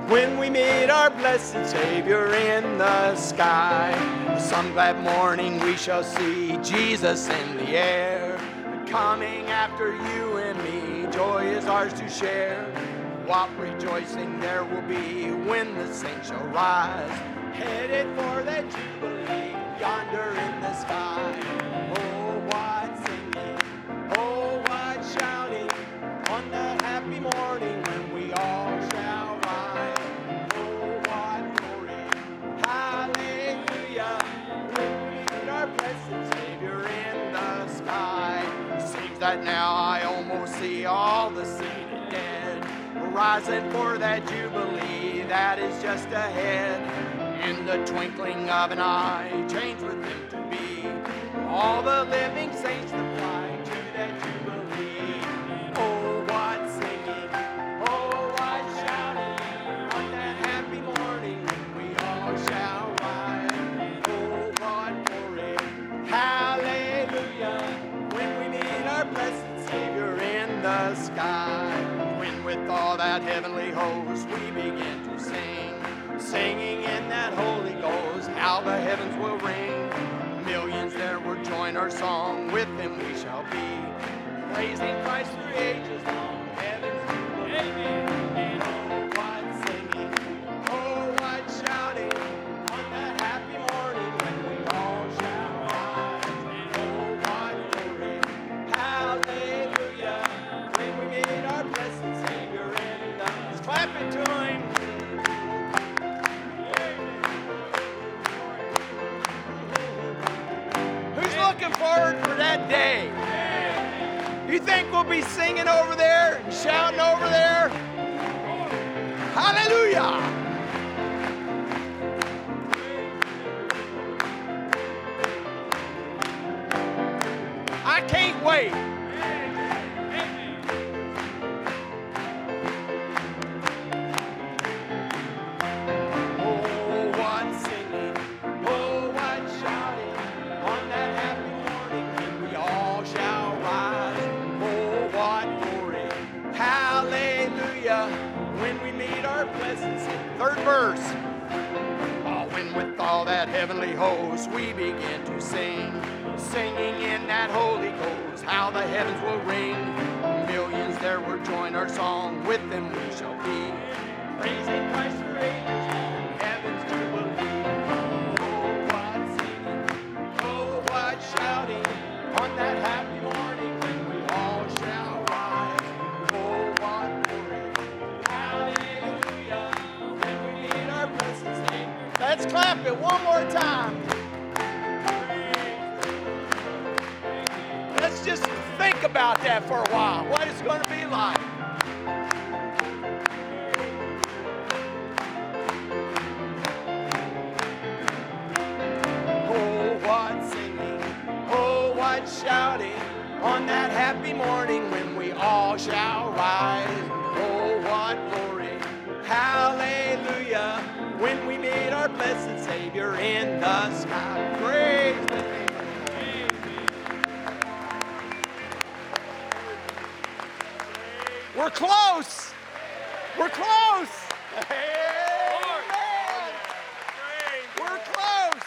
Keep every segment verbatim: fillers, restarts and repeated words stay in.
when we meet our blessed Savior in the sky. Some glad morning we shall see Jesus in the air. Coming after you and me, joy is ours to share. What rejoicing there will be when the saints shall rise, headed for that jubilee yonder in the sky. Oh, what singing, oh, what shouting on that happy morning when we all shall rise. Oh, what glory, hallelujah, when we meet our blessed Savior in the sky. Seems that now I almost see all the sainted dead, rising for that jubilee that is just ahead. In the twinkling of an eye, change with them to be all the living saints that fly to that jubilee. Oh, what singing, oh, what shouting on that happy morning when we all shall rise. Oh, what glory, hallelujah, when we meet our blessed Savior in the sky. When with all that heavenly host we begin to sing, singing in that Holy Ghost, how the heavens will ring. Millions there will join our song, with them we shall be, praising Christ through ages long, heaven's jubilee. Amen. Oh, what singing, oh, what shouting on that happy morning when we all shall rise. Oh, what glory, hallelujah, when we meet our blessed Savior in the... Let's clap it to Him. Looking forward for that day. You think we'll be singing over there and shouting over there? Hallelujah! I can't wait. Third verse. Oh, when with all that heavenly host we begin to sing, singing in that Holy Ghost, how the heavens will ring. Millions there will join our song, with them we shall be, praising Christ for ages long, heaven's jubilee. Oh, what singing, oh, what shouting on that happy morning when we all shall rise. Oh, what glory, hallelujah. Let's clap it one more time. Let's just think about that for a while, what it's going to be like. Oh, what singing, oh, what shouting on that happy morning when we all shall rise. Oh, what glory, hallelujah, when we meet our blessed Savior in the sky. Praise the name of the Lord. We're close. We're close. Amen. We're close.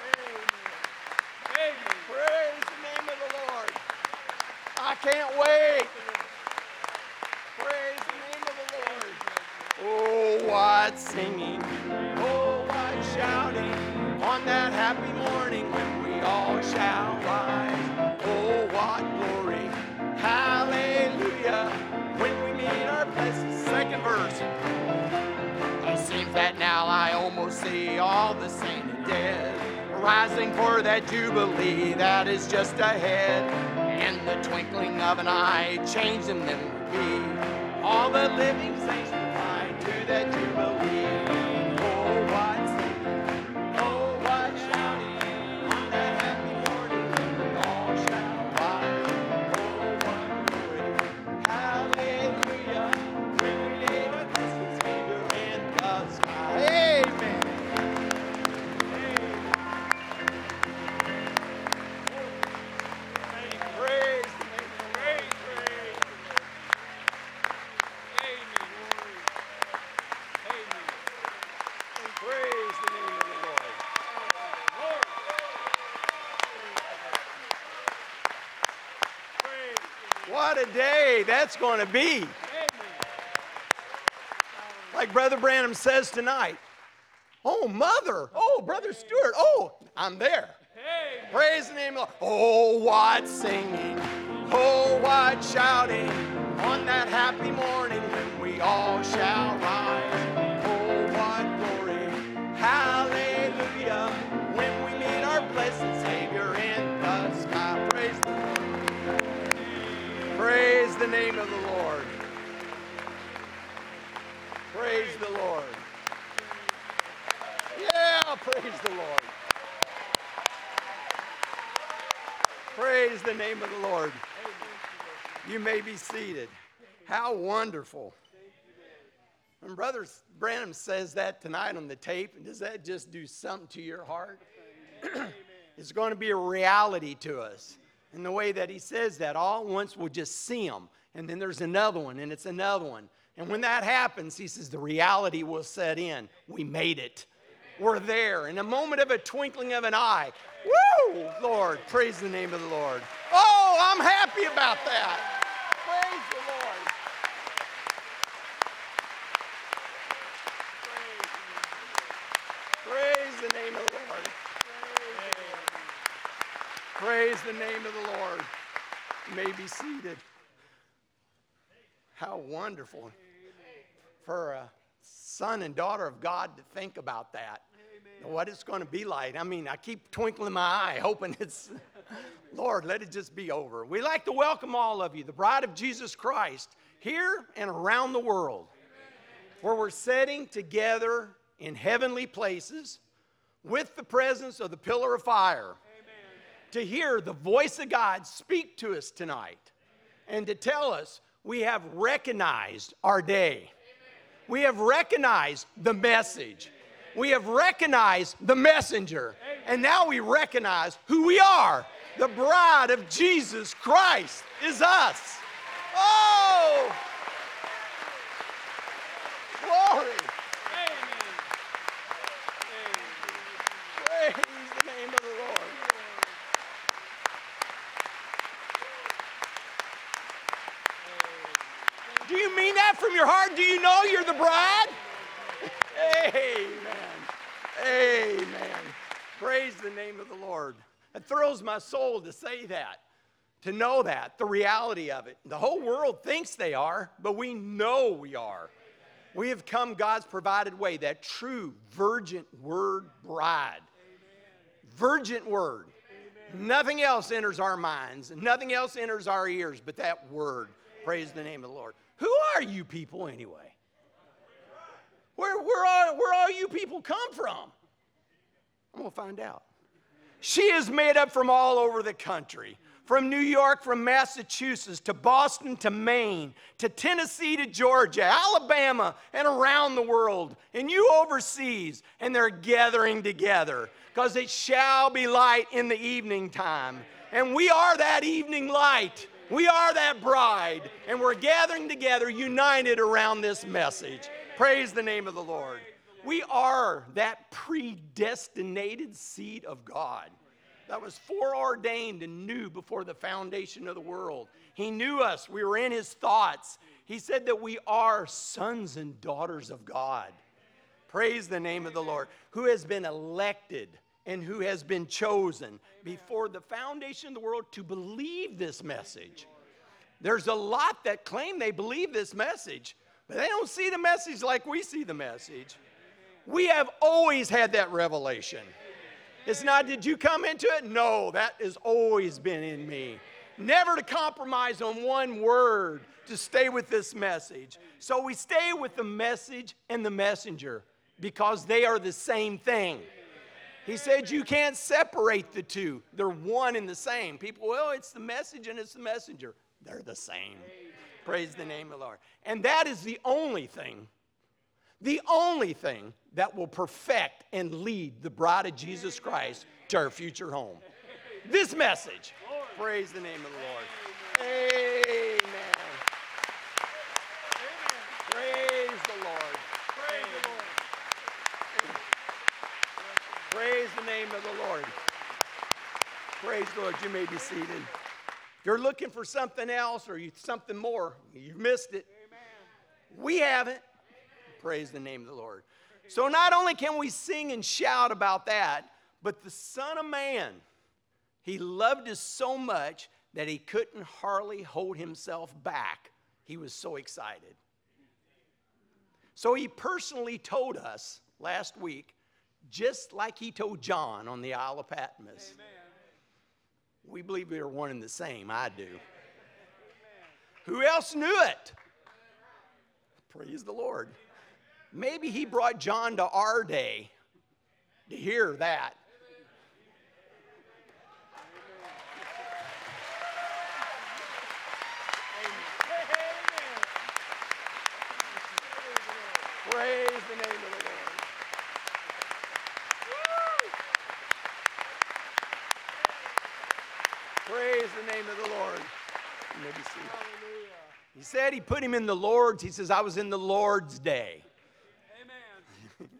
Praise the name of the Lord. I can't wait. Praise the name of the Lord. Oh, what singing, oh, what shouting on that happy morning when we all shall rise. Oh, what glory, hallelujah, when we meet our blessed. Second verse. It seems that now I almost see all the sainted dead, rising for that jubilee that is just ahead. In the twinkling of an eye, changing them will be all the living saints will fly to that jubilee. Oh, what singing, oh, what shouting on that happy morning when we all shall rise. Oh, what glory, hallelujah, when we meet our blessed Savior in the sky. Amen. Praise the name of the Lord. Praise, praise. Amen. What a day that's going to be. Like Brother Branham says tonight, oh, Mother, oh, Brother Stewart, oh, I'm there. Praise the name of the Lord. Oh, what singing, oh, what shouting on that happy morning when we all shall rise. Oh, what glory, hallelujah, when we meet our blessed Savior in the sky. Praise the Lord. Praise the name of the Lord. Praise the Lord. Yeah, praise the Lord. Praise the name of the Lord. You may be seated. How wonderful. When Brother Branham says that tonight on the tape, does that just do something to your heart? It's going to be a reality to us. And the way that he says that, all at once we'll just see him. And then there's another one, and it's another one. And when that happens, he says the reality will set in. We made it. We're there. In a moment of a twinkling of an eye. Woo! Lord, praise the name of the Lord. Oh, I'm happy about that. Praise the Lord. Praise the name of the Lord. Praise the name of the Lord. You may be seated. How wonderful for a son and daughter of God to think about that. Amen. What it's going to be like. I mean, I keep twinkling my eye, hoping it's, Lord, let it just be over. We'd like to welcome all of you, the bride of Jesus Christ, here and around the world, where we're sitting together in heavenly places with the presence of the pillar of fire. Amen. To hear the voice of God speak to us tonight and to tell us we have recognized our day. We have recognized the message. We have recognized the messenger. And now we recognize who we are. The bride of Jesus Christ is us. Oh! Glory! Praise the name of the Lord. Do you mean that from your heart? Do you know you're the bride? Amen. Amen. Praise the name of the Lord. It thrills my soul to say that, to know that, the reality of it. The whole world thinks they are, but we know we are. We have come God's provided way, that true virgin word bride. Virgin word. Nothing else enters our minds, and nothing else enters our ears but that word. Praise the name of the Lord. Who are you people anyway? Where, where, are, where all you people come from? I'm going to find out. She is made up from all over the country. From New York, from Massachusetts, to Boston, to Maine, to Tennessee, to Georgia, Alabama, and around the world. And you overseas, and they're gathering together. Because it shall be light in the evening time. And we are that evening light. We are that bride, and we're gathering together, united around this message. Praise the name of the Lord. We are that predestinated seed of God that was foreordained and knew before the foundation of the world. He knew us. We were in his thoughts. He said that we are sons and daughters of God. Praise the name of the Lord, who has been elected and who has been chosen before the foundation of the world to believe this message. There's a lot that claim they believe this message, but they don't see the message like we see the message. We have always had that revelation. It's not, did you come into it? No, that has always been in me. Never to compromise on one word, to stay with this message. So we stay with the message and the messenger because they are the same thing. He said you can't separate the two. They're one and the same. People, well, it's the message and it's the messenger. They're the same. Praise the name of the Lord. And that is the only thing, the only thing that will perfect and lead the bride of Jesus Christ to our future home. This message. Praise the name of the Lord. Amen. Praise the Lord. Praise the Lord. Praise the name of the Lord. Praise the Lord. You may be seated. If you're looking for something else or you, something more, you've missed it. Amen. We haven't. Amen. Praise the name of the Lord. So not only can we sing and shout about that, but the Son of Man, he loved us so much that he couldn't hardly hold himself back. He was so excited. So he personally told us last week, just like he told John on the Isle of Patmos. Amen. We believe we are one and the same. I do. Amen. Who else knew it? Praise the Lord. Maybe he brought John to our day to hear that. Praise the name of the Lord. Praise the name of the Lord. Maybe see. He said he put him in the Lord's. He says, I was in the Lord's day. Amen.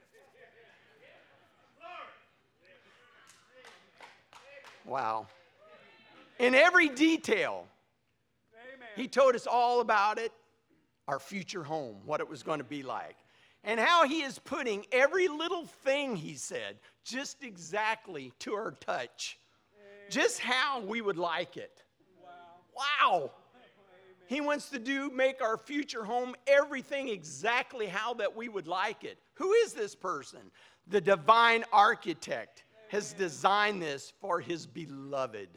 Wow. In every detail, amen, he told us all about it, our future home, what it was going to be like. And how he is putting every little thing, he said, just exactly to our touch. Just how we would like it. Wow. Wow. He wants to do, make our future home everything exactly how that we would like it. Who is this person? The divine architect has designed this for his beloved.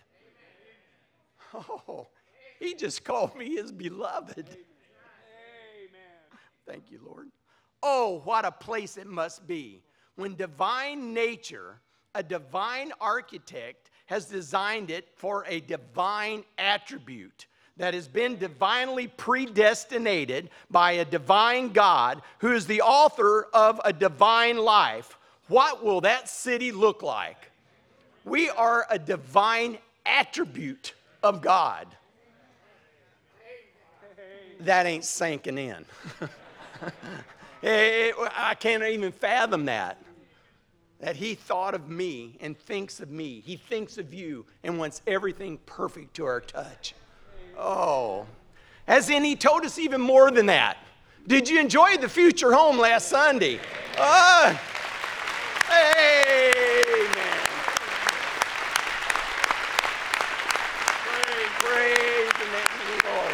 Oh, he just called me his beloved. Amen. Thank you, Lord. Oh, what a place it must be when divine nature, a divine architect, has designed it for a divine attribute that has been divinely predestinated by a divine God who is the author of a divine life. What will that city look like? We are a divine attribute of God. That ain't sinking in. I can't even fathom that. That he thought of me and thinks of me. He thinks of you and wants everything perfect to our touch. Oh. As in, he told us even more than that. Did you enjoy the future home last Sunday? Uh, amen. Praise, praise the name of the Lord.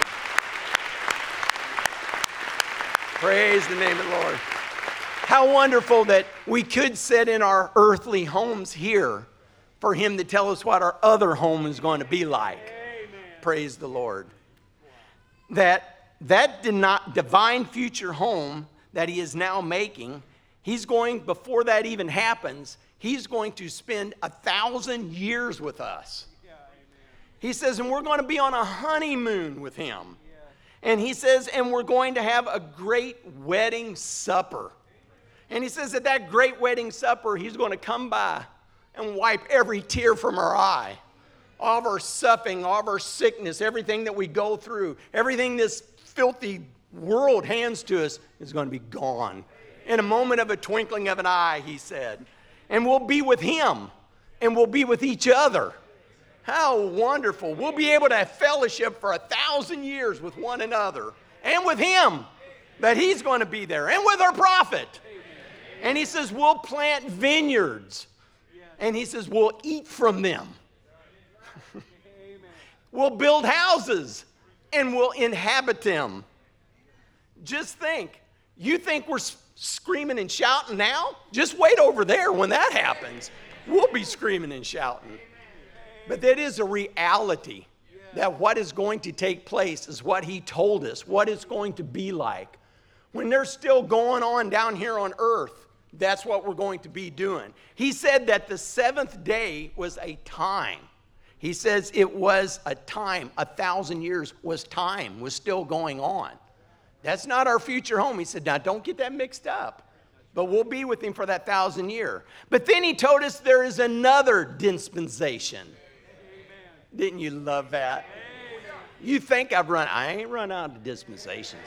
Praise the name of the Lord. How wonderful that we could sit in our earthly homes here for him to tell us what our other home is going to be like. Amen. Praise the Lord. That that did not divine future home that he is now making, he's going, before that even happens, he's going to spend a thousand years with us. Yeah, he says, and we're going to be on a honeymoon with him. Yeah. And he says, and we're going to have a great wedding supper. And he says at that great wedding supper, he's going to come by and wipe every tear from our eye. All of our suffering, all of our sickness, everything that we go through, everything this filthy world hands to us is going to be gone. In a moment of a twinkling of an eye, he said. And we'll be with him. And we'll be with each other. How wonderful. We'll be able to have fellowship for a thousand years with one another. And with him. That he's going to be there. And with our prophet. And he says, we'll plant vineyards. And he says, we'll eat from them. We'll build houses. And we'll inhabit them. Just think. You think we're screaming and shouting now? Just wait over there when that happens. We'll be screaming and shouting. But that is a reality. That what is going to take place is what he told us. What it's going to be like. When they're still going on down here on earth. That's what we're going to be doing. He said that the seventh day was a time. He says it was a time. A thousand years was time, was still going on. That's not our future home. He said, now don't get that mixed up. But we'll be with him for that thousand year. But then he told us there is another dispensation. Amen. Didn't you love that? Amen. You think I've run, I ain't run out of dispensations.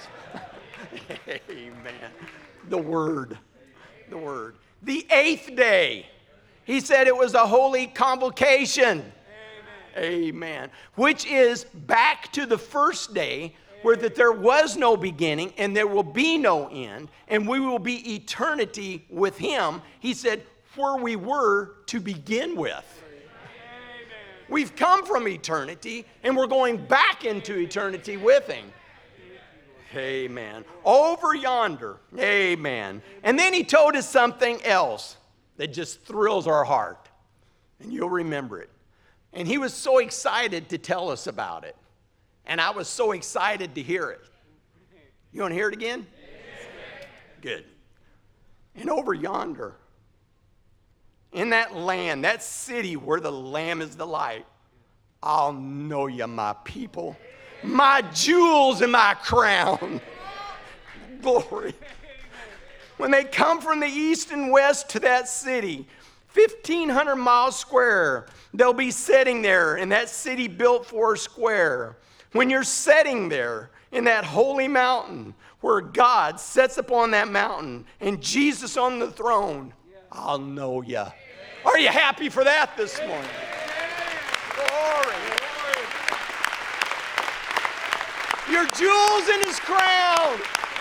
Amen. The word. The word. The eighth day. He said it was a holy convocation. Amen. Amen. Which is back to the first day where that there was no beginning and there will be no end, and we will be eternity with him. He said, where we were to begin with. We've come from eternity and we're going back into eternity with him. Amen. Over yonder. Amen. And then he told us something else that just thrills our heart. And you'll remember it. And he was so excited to tell us about it. And I was so excited to hear it. You want to hear it again? Yes. Good. And over yonder, in that land, that city where the Lamb is the light, I'll know you, my people. My jewels and my crown. Glory. When they come from the east and west to that city, fifteen hundred miles square, they'll be sitting there in that city built four square. When you're sitting there in that holy mountain where God sits upon that mountain and Jesus on the throne, I'll know you. Are you happy for that this morning? Glory. Your jewels in his crown.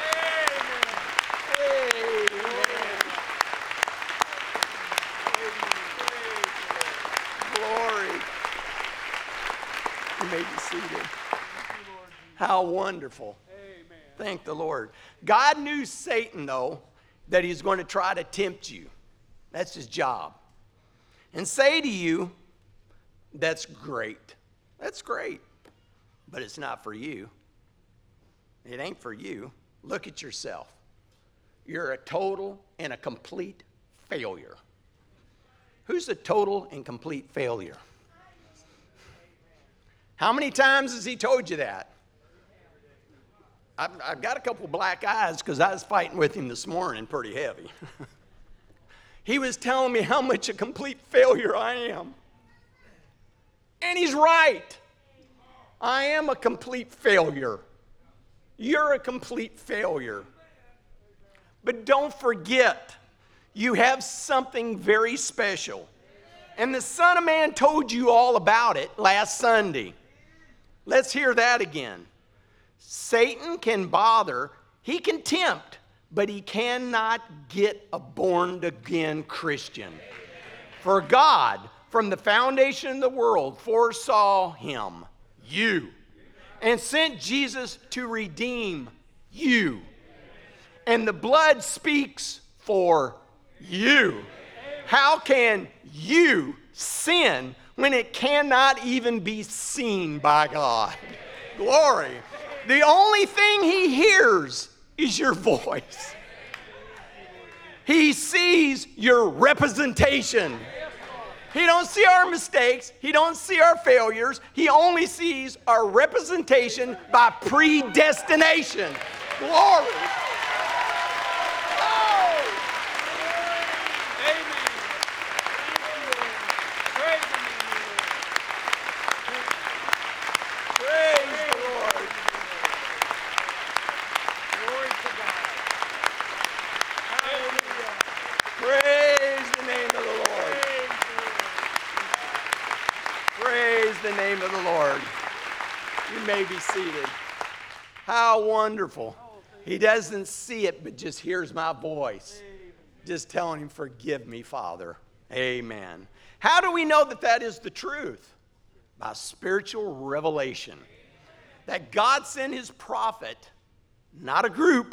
Glory. You may be seated. How wonderful. Amen. Thank the Lord. God knew Satan, though, that he's going to try to tempt you. That's his job. And say to you, that's great. That's great. But it's not for you. It ain't for you. Look at yourself. You're a total and a complete failure. Who's a total and complete failure? How many times has he told you that? I've, I've got a couple black eyes because I was fighting with him this morning pretty heavy. He was telling me how much a complete failure I am. And he's right. I am a complete failure. You're a complete failure. But don't forget, you have something very special. And the Son of Man told you all about it last Sunday. Let's hear that again. Satan can bother, he can tempt, but he cannot get a born-again Christian. For God, from the foundation of the world, foresaw him, you, and sent Jesus to redeem you. And the blood speaks for you. How can you sin when it cannot even be seen by God? Glory. The only thing he hears is your voice. He sees your representation. He don't see our mistakes. He don't see our failures. He only sees our representation by predestination. Glory. Be seated. How wonderful. He doesn't see it, but just hears my voice. Just telling him, forgive me, Father. Amen. How do we know that that is the truth? By spiritual revelation. That God sent his prophet, not a group.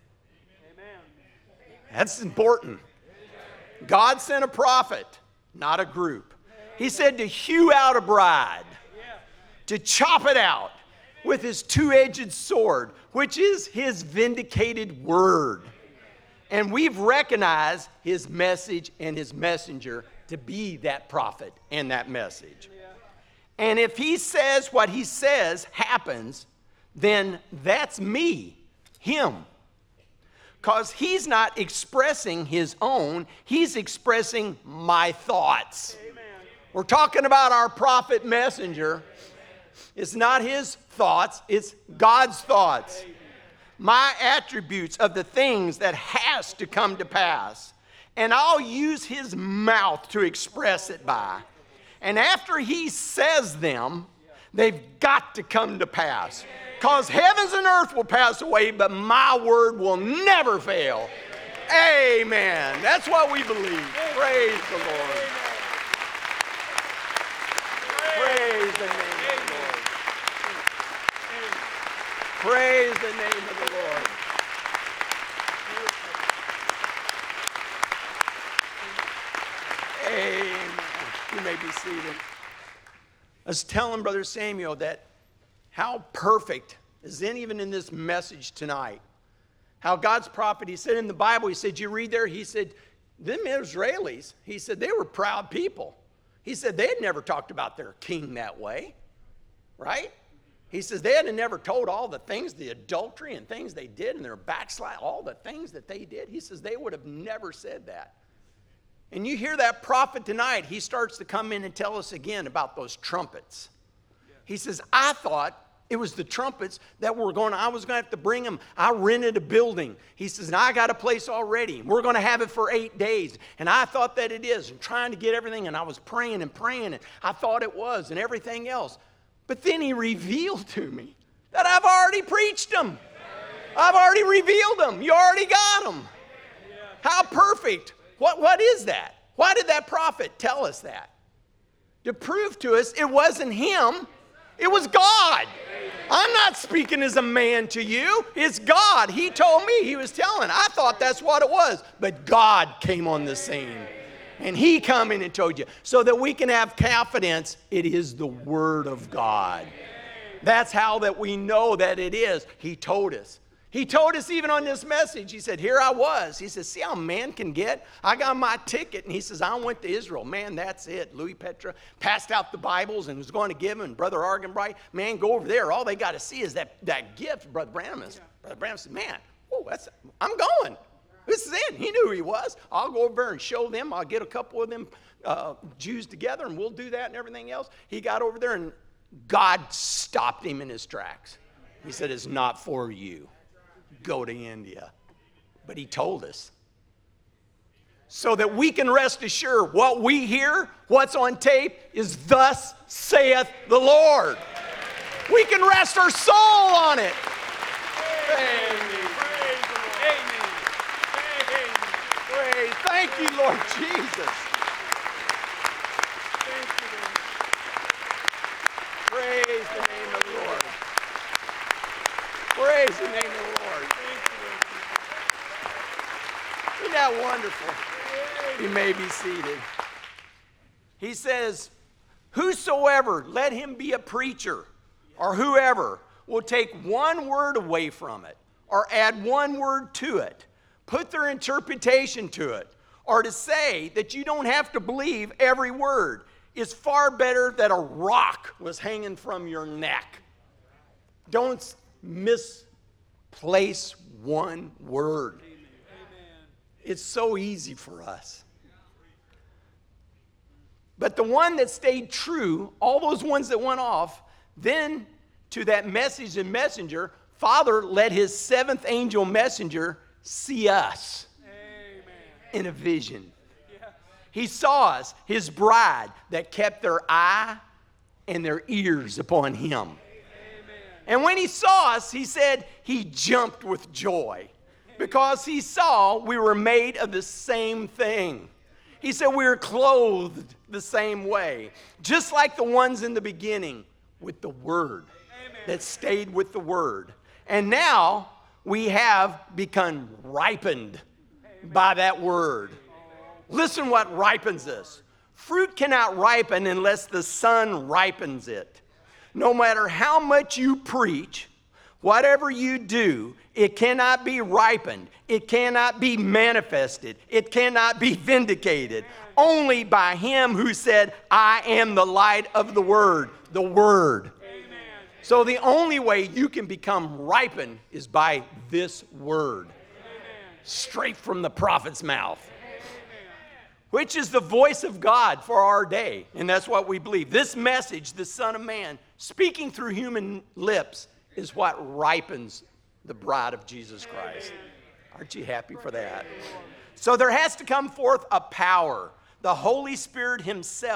That's important. God sent a prophet, not a group. He said to hew out a bride, to chop it out with his two-edged sword, which is his vindicated word. And we've recognized his message and his messenger to be that prophet and that message. And if he says what he says happens, then that's me, him. Because he's not expressing his own, he's expressing my thoughts. Amen. We're talking about our prophet messenger. It's not his thoughts, it's God's thoughts. My attributes of the things that has to come to pass. And I'll use his mouth to express it by. And after he says them, they've got to come to pass. Because heavens and earth will pass away, but my word will never fail. Amen. That's what we believe. Praise the Lord. Praise the name of the Lord. Praise the name of the Lord. Amen. You may be seated. I was telling Brother Samuel that how perfect is in even in this message tonight. How God's prophet, he said in the Bible, he said, you read there, he said, them Israelis, he said, they were proud people. He said, they had never talked about their king that way, right? He says, they had never told all the things, the adultery and things they did and their backslide, all the things that they did. He says, they would have never said that. And you hear that prophet tonight, he starts to come in and tell us again about those trumpets. He says, I thought it was the trumpets that were going, I was going to have to bring them. I rented a building. He says, and I got a place already. We're going to have it for eight days. And I thought that it is, and trying to get everything. And I was praying and praying, and I thought it was, and everything else. But then he revealed to me that I've already preached them. I've already revealed them. You already got them. How perfect. What, what is that? Why did that prophet tell us that? To prove to us it wasn't him. It was God. I'm not speaking as a man to you. It's God. He told me. He was telling. I thought that's what it was. But God came on the scene. And he come in and told you. So that we can have confidence. It is the Word of God. That's how that we know that it is. He told us. He told us even on this message, he said, here I was. He says, see how man can get? I got my ticket. And he says, I went to Israel. Man, that's it. Louis Petra passed out the Bibles and was going to give them. And Brother Argenbright, man, go over there. All they got to see is that, that gift, Brother Branham. Is, Brother Branham said, man, whoa, that's, I'm going. This is it. He knew who he was. I'll go over there and show them. I'll get a couple of them uh, Jews together, and we'll do that and everything else. He got over there, and God stopped him in his tracks. He said, it's not for you. Go to India. But he told us. So that we can rest assured what we hear, what's on tape, is thus saith the Lord. We can rest our soul on it. Amen. Praise. Thank you, Lord Jesus. Praise the name of the Lord. Praise the name of the Lord. Isn't that wonderful? You may be seated. He says, whosoever, let him be a preacher, or whoever, will take one word away from it, or add one word to it, put their interpretation to it, or to say that you don't have to believe every word, is far better that a rock was hanging from your neck. Don't misplace one word. Amen. It's so easy for us. But the one that stayed true, all those ones that went off, then to that message and messenger, Father let his seventh angel messenger see us. Amen. In a vision. Yes. He saw us, his bride, that kept their eye and their ears upon him. And when he saw us, he said he jumped with joy because he saw we were made of the same thing. He said we were clothed the same way, just like the ones in the beginning with the Word. Amen. That stayed with the Word. And now we have become ripened Amen. By that Word. Listen what ripens us. Fruit cannot ripen unless the sun ripens it. No matter how much you preach, whatever you do, it cannot be ripened. It cannot be manifested. It cannot be vindicated. Only by him who said, I am the light of the Word, the Word. Amen. So the only way you can become ripened is by this Word. Amen. Straight from the prophet's mouth. Which is the voice of God for our day. And that's what we believe. This message, the Son of Man, speaking through human lips, is what ripens the bride of Jesus Christ. Aren't you happy for that? So there has to come forth a power, the Holy Spirit himself,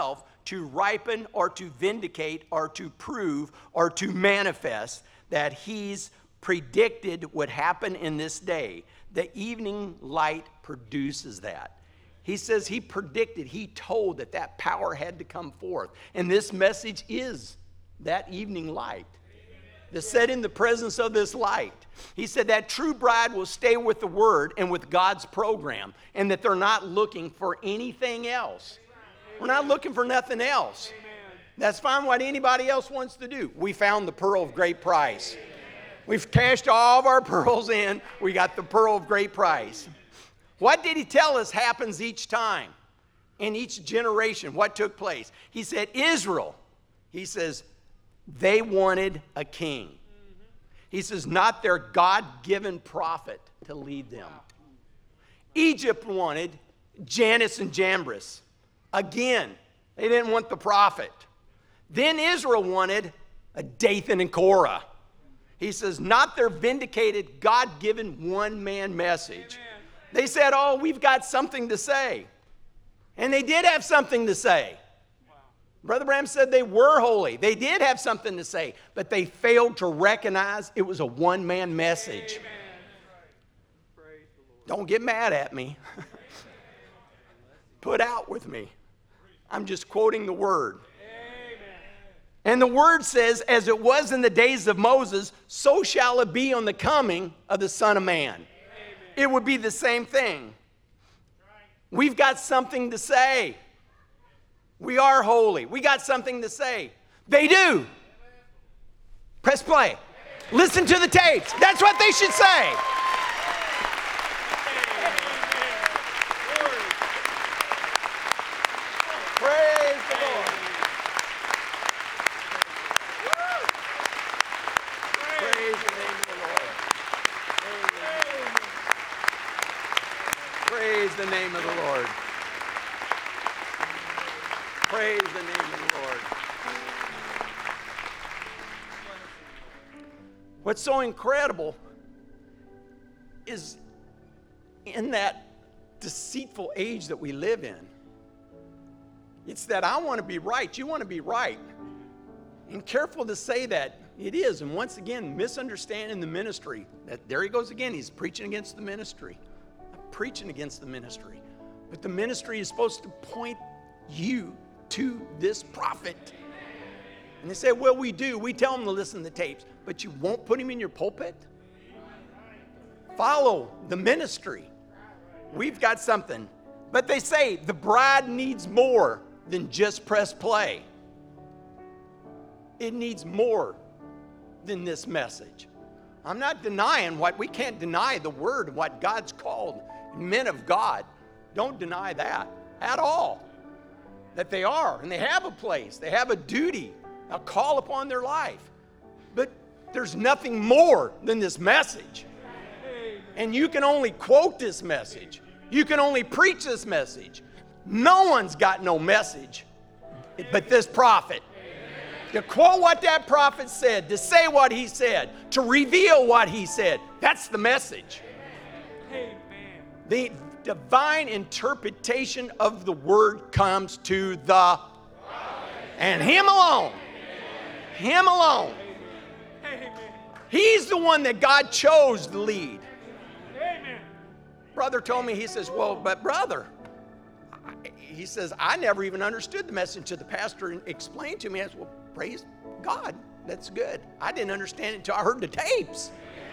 to ripen or to vindicate or to prove or to manifest that he's predicted would happen in this day. The evening light produces that. He says he predicted, he told that that power had to come forth. And this message is that evening light. To set in the presence of this light. He said that true bride will stay with the word and with God's program, and that they're not looking for anything else. We're not looking for nothing else. That's fine what anybody else wants to do. We found the pearl of great price. We've cashed all of our pearls in. We got the pearl of great price. What did he tell us happens each time? In each generation, what took place? He said, Israel, he says, they wanted a king. He says, not their God-given prophet to lead them. Egypt wanted Jannes and Jambres. Again, they didn't want the prophet. Then Israel wanted a Dathan and Korah. He says, not their vindicated, God-given one-man message. Amen. They said, oh, we've got something to say. And they did have something to say. Wow. Brother Branham said they were holy. They did have something to say, but they failed to recognize it was a one-man message. Amen. Don't get mad at me. Put out with me. I'm just quoting the word. And the word says, as it was in the days of Moses, so shall it be on the coming of the Son of Man. Amen. It would be the same thing. We've got something to say. We are holy. We got something to say. They do. Press play. Listen to the tapes. That's what they should say. Praise the Lord. Praise the name of the Lord. Praise the name of the Lord. What's so incredible is in that deceitful age that we live in, it's that I want to be right, you want to be right. And careful to say that it is. And once again, misunderstanding the ministry. That there he goes again. He's preaching against the ministry. Preaching against the ministry. But the ministry is supposed to point you to this prophet. And they say, well, we do. We tell them to listen to the tapes. But you won't put him in your pulpit? Follow the ministry. We've got something. But they say the bride needs more than just press play. It needs more than this message. I'm not denying what, we can't deny the word, what God's called men of God. Don't deny that at all. That they are, and they have a place, they have a duty, a call upon their life. But there's nothing more than this message. And you can only quote this message. You can only preach this message. No one's got no message but this prophet. To quote what that prophet said, to say what he said, to reveal what he said. That's the message. Amen. The divine interpretation of the word comes to the prophet. And him alone. Amen. Him alone. Amen. He's the one that God chose to lead. Amen. Brother told me, he says, well, but brother, he says, I never even understood the message until the pastor explained to me. I said, well, praise God. That's good. I didn't understand it until I heard the tapes.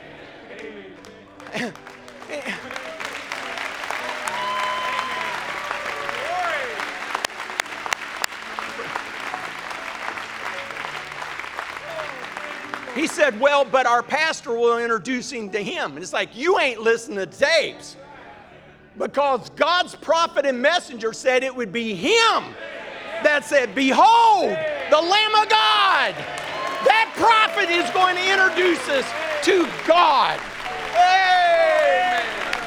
He said, well, but our pastor will introduce him to him. And it's like, you ain't listening to the tapes. Because God's prophet and messenger said it would be him that said, behold, the Lamb of God. That prophet is going to introduce us to God. Amen.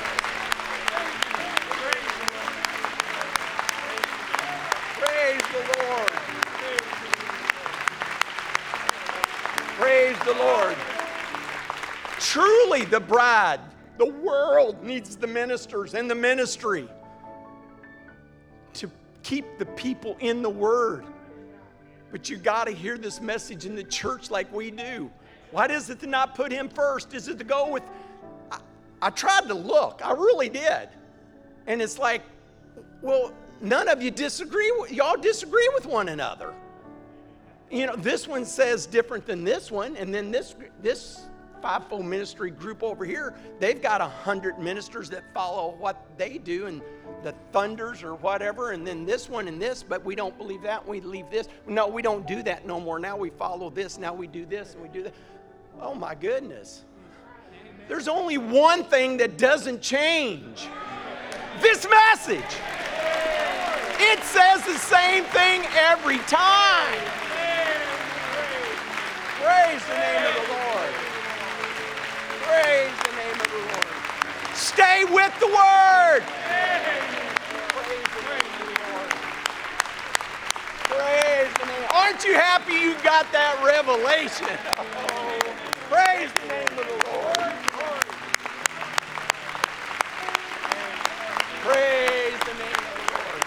Praise the Lord. Praise the Lord. Truly the bride, the world needs the ministers and the ministry to keep the people in the Word But you got to hear this message in the church like we do. Why is it to not put him first? Is it to go with, I, I tried to look, I really did. And it's like, well, none of you disagree, y'all disagree with one another. You know, this one says different than this one, and then this, this fivefold ministry group over here, they've got a hundred ministers that follow what they do, and the thunders or whatever, and then this one and this, but we don't believe that, we leave this. No, we don't do that no more. Now we follow this, now we do this, and we do that. Oh my goodness. There's only one thing that doesn't change. This message. It says the same thing every time. Praise the name of the Lord. Praise the name of the Lord. Stay with the Word. Praise the name of the Lord. Praise the name. Aren't you happy you got that revelation? Oh, praise the name of the Lord. Praise the name of the Lord.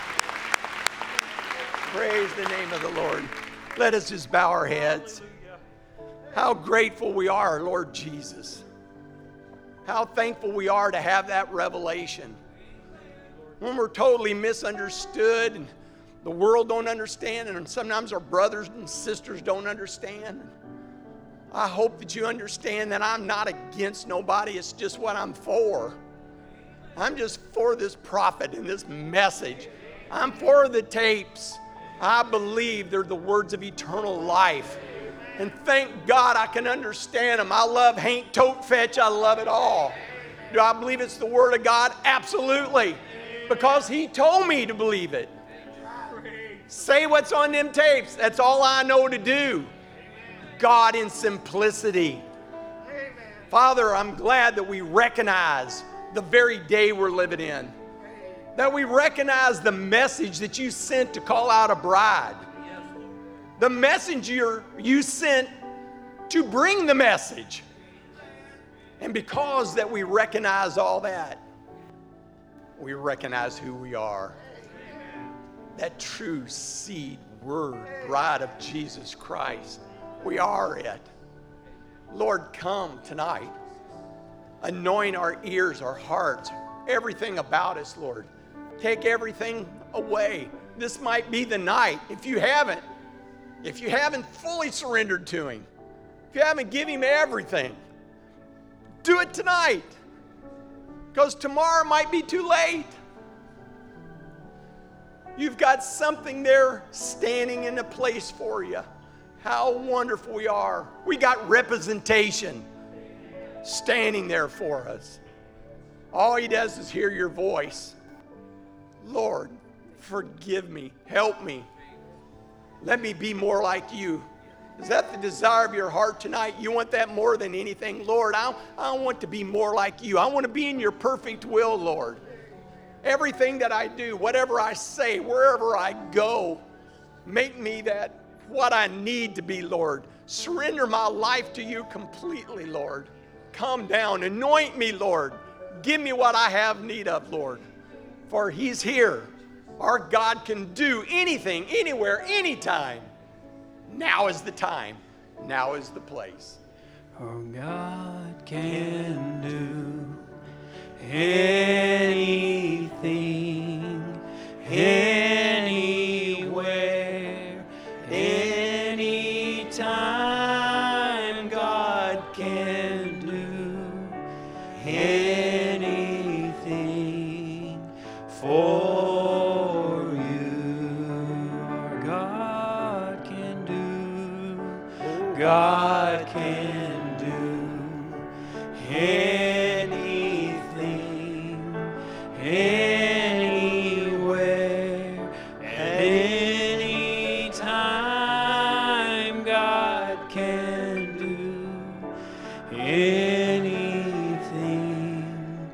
Praise the name of the Lord. Let us just bow our heads. How grateful we are, Lord Jesus. How thankful we are to have that revelation. When we're totally misunderstood and the world don't understand, and sometimes our brothers and sisters don't understand. I hope that you understand that I'm not against nobody. It's just what I'm for. I'm just for this prophet and this message. I'm for the tapes. I believe they're the words of eternal life. And thank God I can understand them. I love Hank Tote Fetch. I love it all. Do I believe it's the Word of God? Absolutely. Because He told me to believe it. Say what's on them tapes. That's all I know to do. God in simplicity. Father, I'm glad that we recognize the very day we're living in. That we recognize the message that you sent to call out a bride. The messenger you sent to bring the message. And because that we recognize all that, we recognize who we are. That true seed, word, bride of Jesus Christ. We are it. Lord, come tonight. Anoint our ears, our hearts, everything about us, Lord. Take everything away. This might be the night. If you haven't, if you haven't fully surrendered to Him, if you haven't given Him everything, do it tonight. Because tomorrow might be too late. You've got something there standing in a place for you. How wonderful we are. We got representation standing there for us. All He does is hear your voice. Lord, forgive me. Help me. Let me be more like you. Is that the desire of your heart tonight? You want that more than anything? Lord, I, I want to be more like you. I want to be in your perfect will, Lord. Everything that I do, whatever I say, wherever I go, make me that what I need to be, Lord. Surrender my life to you completely, Lord. Come down, anoint me, Lord. Give me what I have need of, Lord. For He's here. Our God can do anything, anywhere, anytime. Now is the time. Now is the place. Our God can do anything, anywhere, anytime. God can do anything for you. Our God can do, God can do anything, anywhere, at any time. God can do anything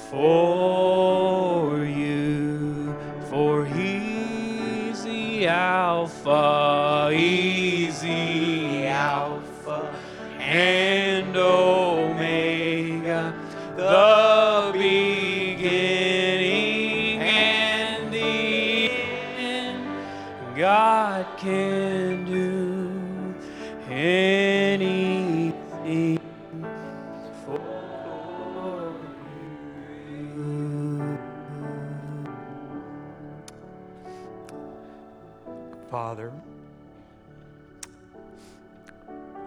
for you. For He's the Alpha, He's the Alpha and Omega, the beginning and the end. God can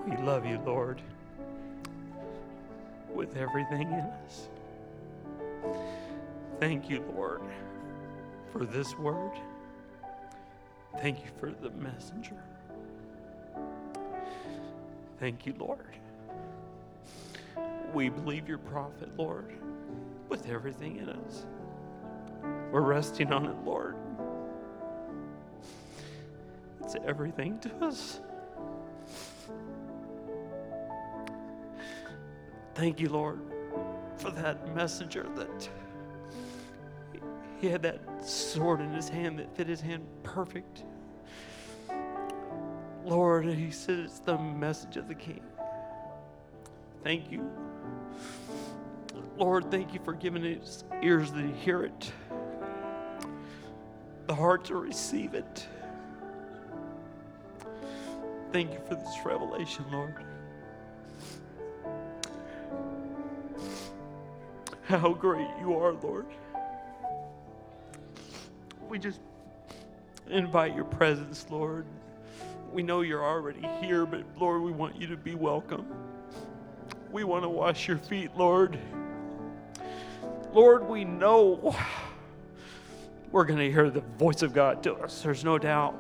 We love you, Lord, with everything in us. Thank you, Lord, for this word. Thank you for the messenger. Thank you, Lord. We believe your prophet, Lord, with everything in us. We're resting on it, Lord. It's everything to us. Thank you, Lord, for that messenger that he had that sword in his hand that fit his hand perfect. Lord, he said it's the message of the King. Thank you. Lord, thank you for giving his ears to hear it, the heart to receive it. Thank you for this revelation, Lord. How great you are, Lord. We just invite your presence, Lord. We know you're already here, but Lord, we want you to be welcome. We want to wash your feet, Lord. Lord, we know we're going to hear the voice of God to us. There's no doubt.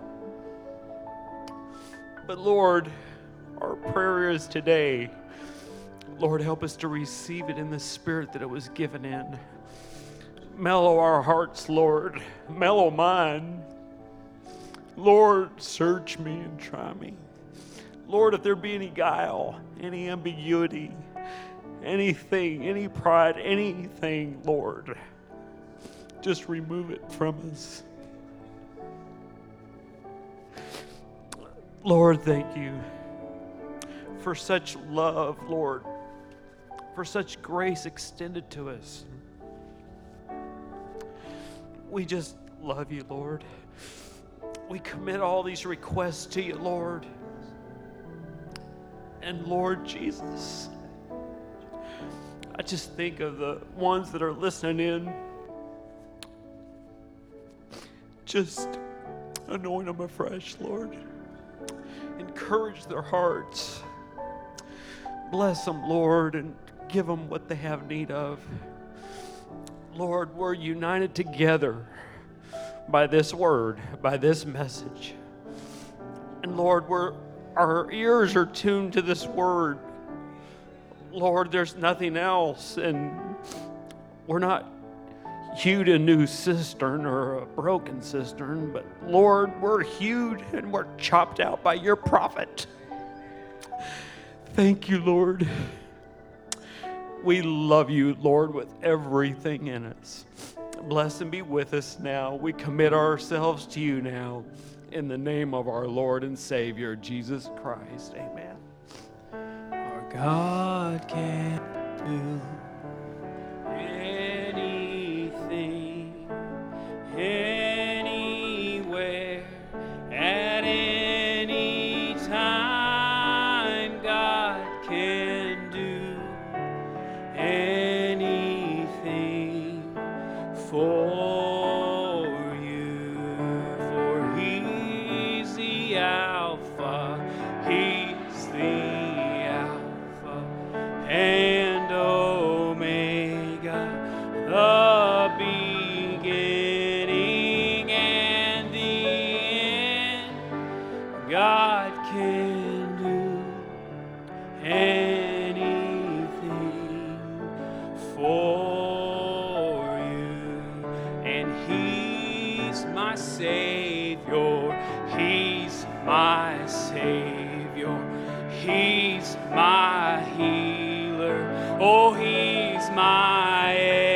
But Lord, our prayer is today, Lord, help us to receive it in the spirit that it was given in. Mellow our hearts, Lord. Mellow mine. Lord, search me and try me. Lord, if there be any guile, any ambiguity, anything, any pride, anything, Lord, just remove it from us. Lord, thank you for such love, Lord, for such grace extended to us. We just love you, Lord. We commit all these requests to you, Lord. And Lord Jesus, I just think of the ones that are listening in. Just anoint them afresh, Lord. Encourage their hearts. Bless them, Lord, and give them what they have need of. Lord, we're united together by this word, by this message. And Lord, we're, our ears are tuned to this word. Lord, there's nothing else, and we're not hewed a new cistern or a broken cistern, but Lord, we're hewed and we're chopped out by your prophet. Thank you, Lord. We love you, Lord, with everything in us. Bless and be with us now. We commit ourselves to you now. In the name of our Lord and Savior, Jesus Christ. Amen. Our God can do anything, anywhere, at any time. God can do anything for you, for he's the Alpha, he's the Alpha and Omega, the beginning and the end. God can do anything for you, and he's my Savior, he's my Savior, he's my healer, oh, he's my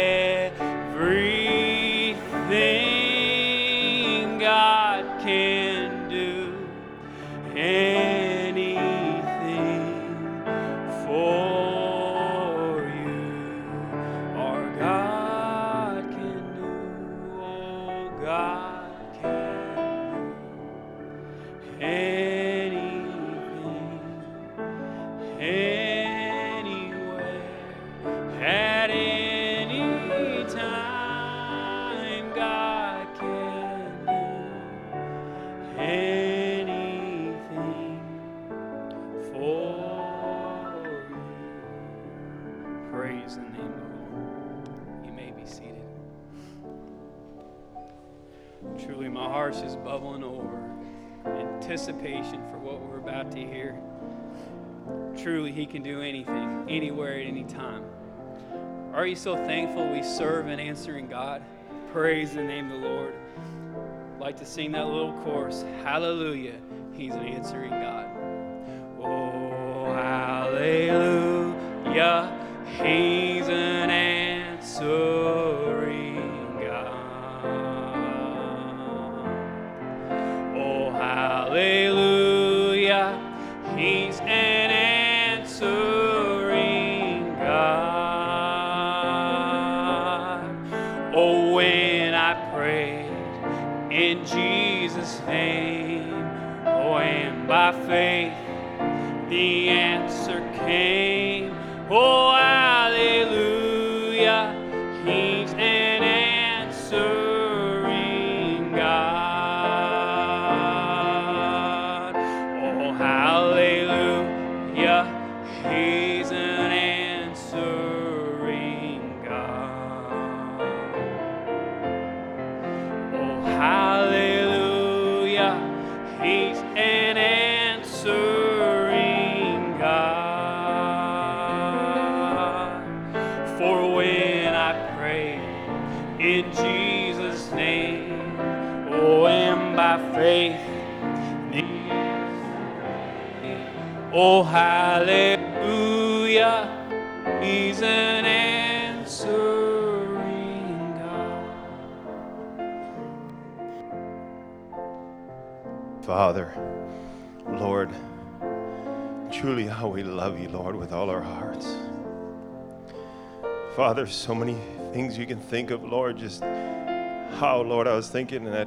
everything. God can do anything for you. Our God can do, oh, God can do anything, anywhere, at any time. God can do anything for you. Praise the name of the Lord. You may be seated. Truly, my heart's just bubbling over. Anticipation for what we're about to hear. Truly, He can do anything, anywhere, at any time. Are you so thankful we serve an answering God? Praise the name of the Lord. I'd like to sing that little chorus. Hallelujah, He's an answering God. Oh, hallelujah, He's an answering God. Oh, hallelujah, He's an answering God. Oh, when I prayed in Jesus' name, oh, and by faith the answer came. Oh, hallelujah, He's an answering God. Oh, hallelujah, He's an answering God. Oh, hallelujah, He's an answering God. For when I pray in Jesus' name, oh, and by faith the answer came. Oh, hallelujah, He's an answering God. Father, Lord, truly how we love you, Lord, with all our hearts. Father, so many things you can think of, Lord, just how, Lord, I was thinking that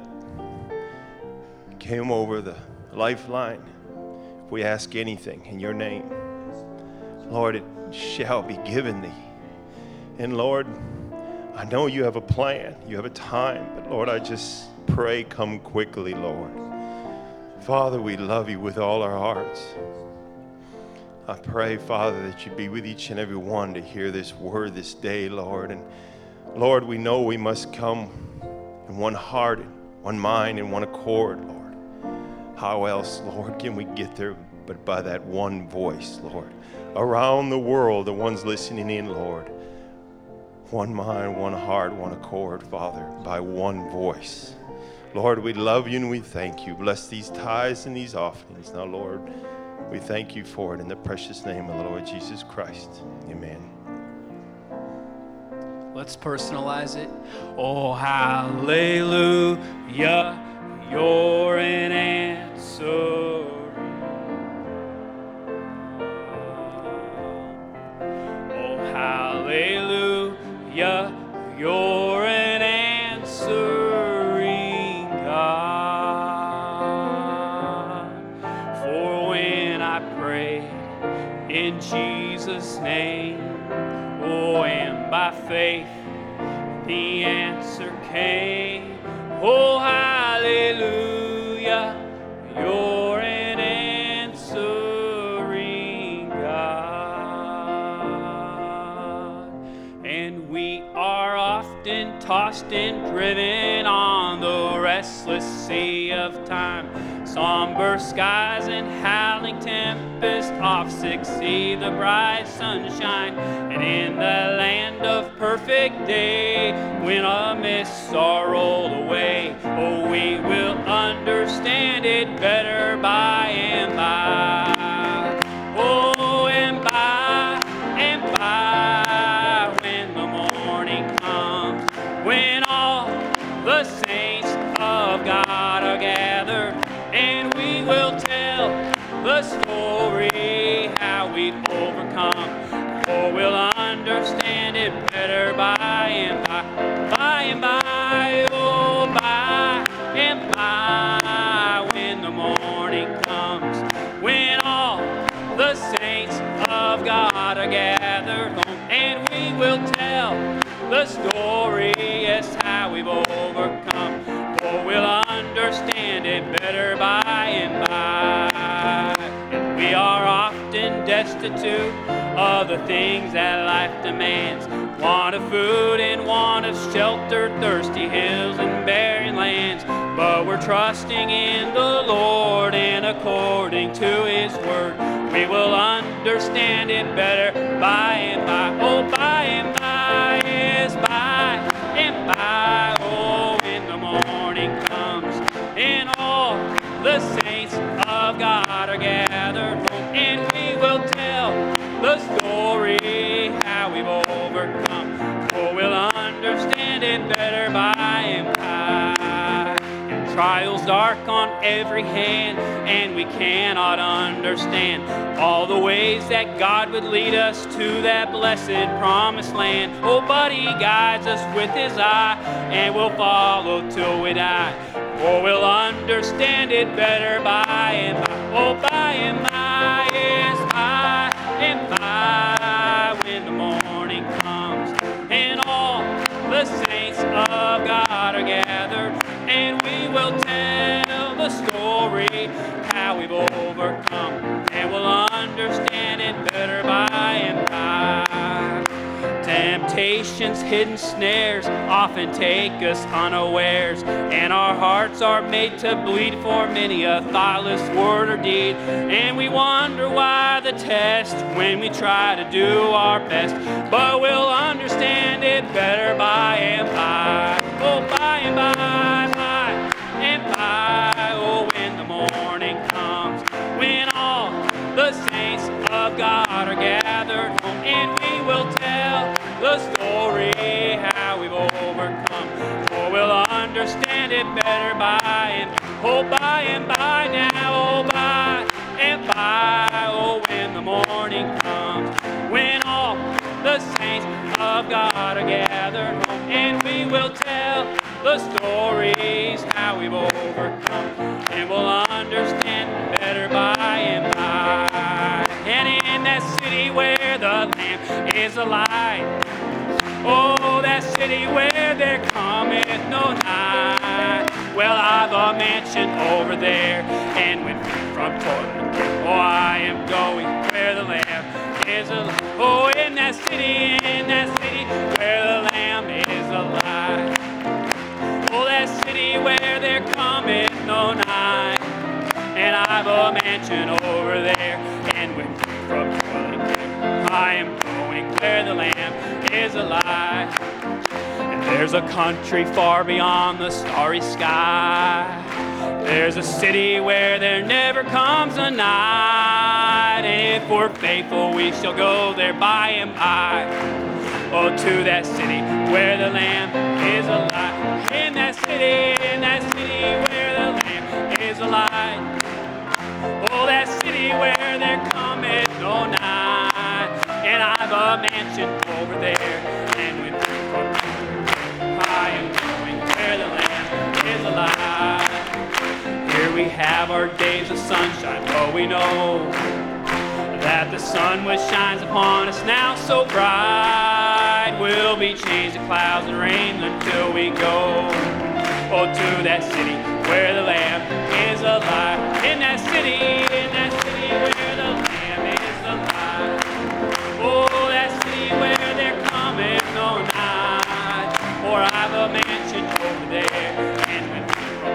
came over the lifeline. If we ask anything in your name, Lord, it shall be given thee. And Lord, I know you have a plan, you have a time, but Lord, I just pray, come quickly, Lord. Father, we love you with all our hearts. I pray, Father, that you be with each and every one to hear this word this day, Lord. And Lord, we know we must come in one heart, one mind, and one accord, Lord. How else, Lord, can we get there but by that one voice, Lord? Around the world, the ones listening in, Lord. One mind, one heart, one accord, Father, by one voice. Lord, we love you and we thank you. Bless these tithes and these offerings. Now, Lord, we thank you for it in the precious name of the Lord Jesus Christ. Amen. Let's personalize it. Oh, hallelujah, you're an answer. Oh, hallelujah, you're an answering God. For when I pray in Jesus' name, oh, and by faith the answer came. Oh, hallelujah, you're an answering God. And we are often tossed and driven on the restless sea of time. Somber skies and howling tempest, off sick see the bright sunshine. And in the land of perfect day, when our mists are rolled away, oh, we will understand it better by and by. Oh, and by and by, when the morning comes, when all the saints of God are gathered, and we will tell the story how we've overcome. For we'll understand it better by and by, by and by, oh, by and by, when the morning comes, when all the saints of God are gathered home, and we will tell the story, yes, how we've overcome. For we'll understand it better by and by. And we are often destitute of the things that life demands. Want of food and want of shelter, thirsty hills and barren lands. But we're trusting in the Lord, and according to His word, we will understand it better by and by. Oh, by and by, yes, by and by. Oh, when the morning comes and all the saints of God are gathered home, and we will tell the story how we've overcome. Oh, we'll understand it better by and by. And trials dark on every hand, and we cannot understand all the ways that God would lead us to that blessed promised land. Oh, but He guides us with His eye, and we'll follow till we die. Oh, we'll understand it better by and by. Oh, by and by, yes, by and by, when the morning comes and all the saints of God are gathered, and we will tell the story how we've overcome, and we'll understand it better by and by. Temptations, hidden snares often take us unawares, and our hearts are made to bleed for many a thoughtless word or deed. And we wonder why the test when we try to do our best, but we'll understand it better by and by. Oh, by and by, by and by. Oh, when the morning comes, when all the saints of God are gathered home, and we will tell the story how we've overcome. Oh, we'll understand it better by and oh, by and by now. Oh, by and by. Oh, when the morning comes, when all the saints of God are gathered home, and we will tell the stories how we've overcome, and we'll understand better by and by. And in that city where the Lamb is alive, oh, that city where there cometh no night, well, I've a mansion over there, and when from toilet, oh, I am going where the Lamb is alive. Oh, in that city, in that city where the Lamb is alive. Oh, that city where there cometh no night, and I've a mansion over there, and when from toilet, I am going where the Lamb is alive. And there's a country far beyond the starry sky. There's a city where there never comes a night, and if we're faithful, we shall go there by and by. Oh, to that city where the Lamb is alive. In that city, in that city where the Lamb is alive. Oh, that city where there cometh no night, and I've a mansion over there, and when I am going where the Lamb is alive. Here we have our days of sunshine, but we know that the sun which shines upon us now so bright will be changed to clouds and rain until we go. Oh, to that city where the Lamb is alive. In that city, in that city where the Lamb is alive. Oh, that city where there cometh no night, for I've a mansion over there, and when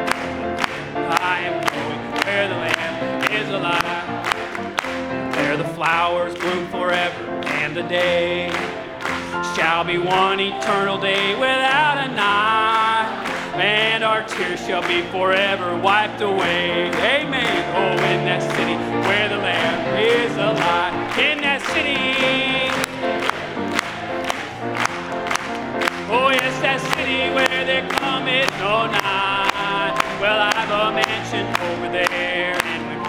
I am going where the Lamb is alive. There the flowers bloom forever, and the day shall be one eternal day without a night, and our tears shall be forever wiped away. Amen. Oh, in that city where the Lamb is alive. In that city. Oh, yes, that city where there cometh no night. Well, I've a mansion over there, and when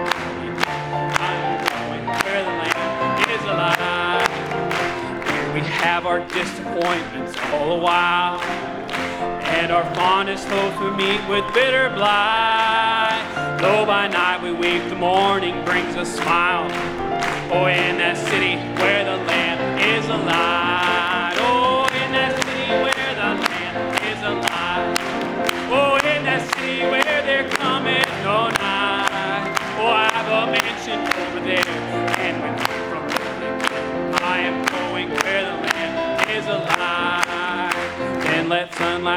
I'm going where the Lamb is alive. Here we have our disappointments all the while, and our fondest hopes we meet with bitter blight. Though by night we weep, the morning brings a smile. Oh, in that city where the Lamb is alive. Oh, in that city where the Lamb is alive. Oh, in that city where there cometh no night. Oh, I have a mansion over there,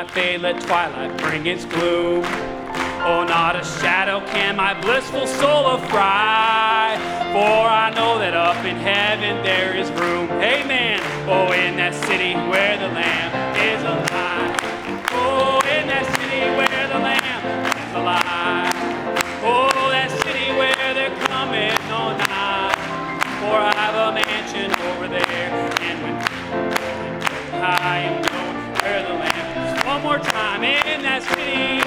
moonlight fade, let twilight bring its gloom. Oh, not a shadow can my blissful soul affright, for I know that up in heaven there is room. Amen. Oh, in that city where the Lamb is alive. Oh, in that city where the Lamb is alive. Oh, that city where there cometh no night. For I have a mansion over there, and when I am going where the Lamb is. One more time, in that city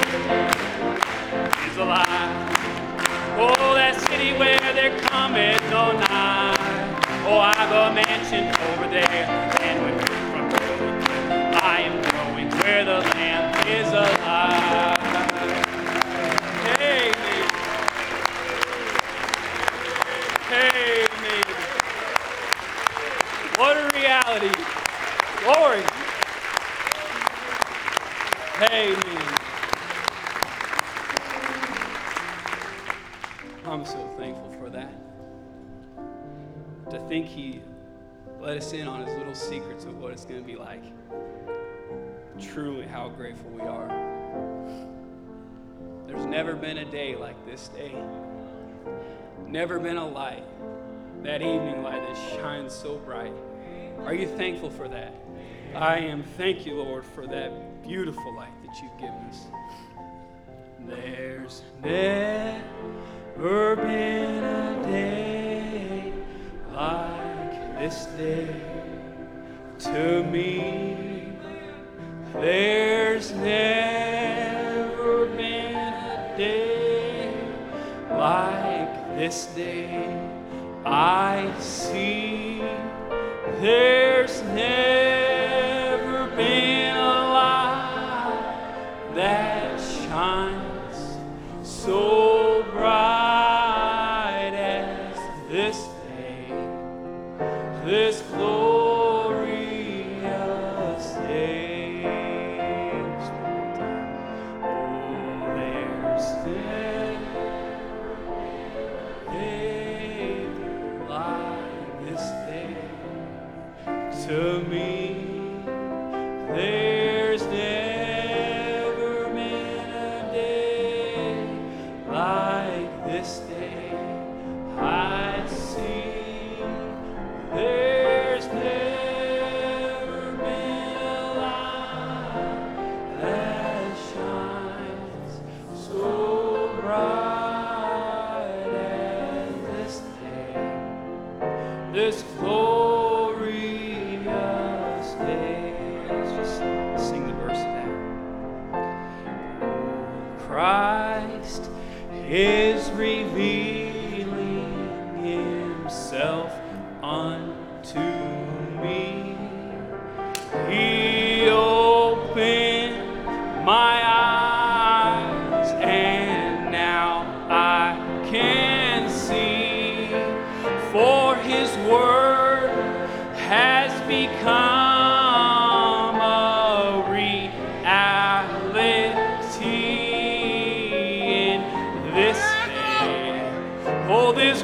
is alive. Oh, that city where there cometh no night. Oh, I have a mansion over there, and when I am going where the Lamb is alive. Amen. Amen. What a reality. Glory. Amen. I'm so thankful for that. To think He let us in on His little secrets of what it's going to be like. Truly, how grateful we are. There's never been a day like this day. Never been a light, that evening light that shines so bright. Are you thankful for that? I am. Thank you, Lord, for that beautiful light that you've given us. There's never been a day like this day to me. There's never been a day like this day. I see there's never been a light that shines so bright as this day, this glorious day. Oh, there's never a like this day to me. There's never been a day like this day. I see there's never been a light that shines so bright as this day, this glorious day. Let's just sing the verse of that. Christ is revealing Himself unto me. He opened my eyes, and now I can see, for His word has become a reality in this day. Oh, this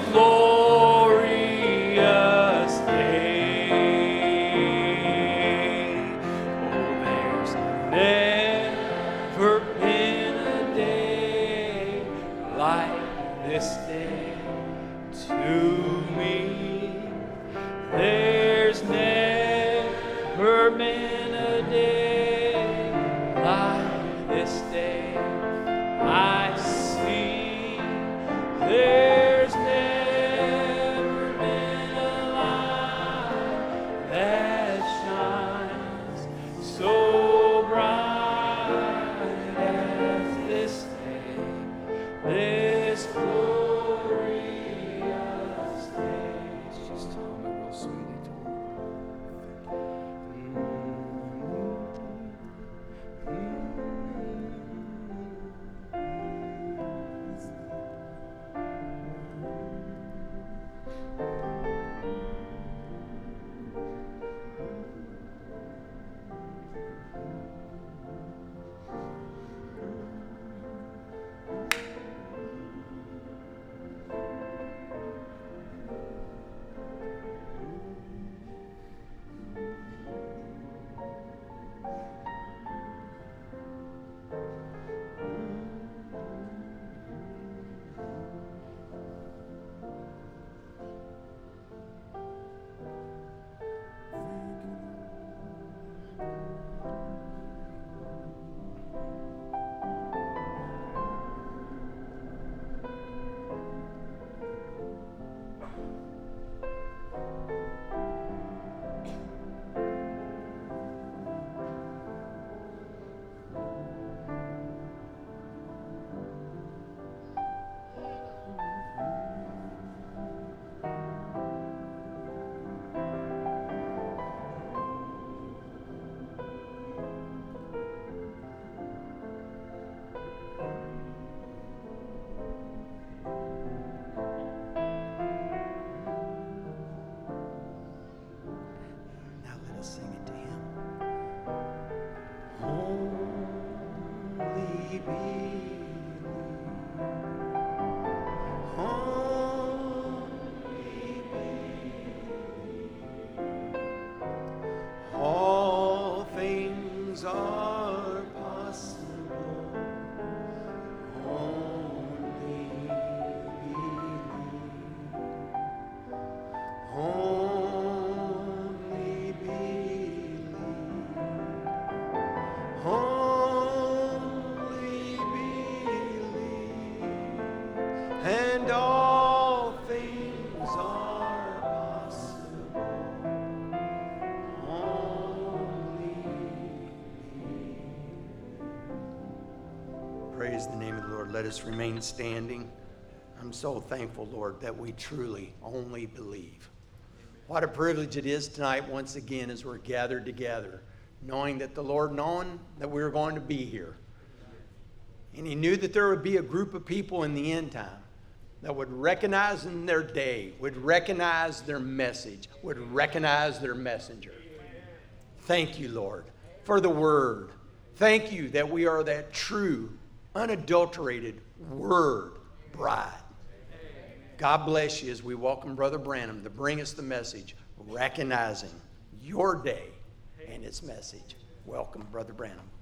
glorious day. Oh, there's never been a day like this day to me. Praise the name of the Lord. Let us remain standing. I'm so thankful, Lord, that we truly only believe. What a privilege it is tonight, once again, as we're gathered together, knowing that the Lord knowing that we were going to be here. And he knew that there would be a group of people in the end time that would recognize in their day, would recognize their message, would recognize their messenger. Thank you, Lord, for the word. Thank you that we are that true, unadulterated word bride. God bless you as we welcome Brother Branham to bring us the message, recognizing your day and its message. Welcome, Brother Branham.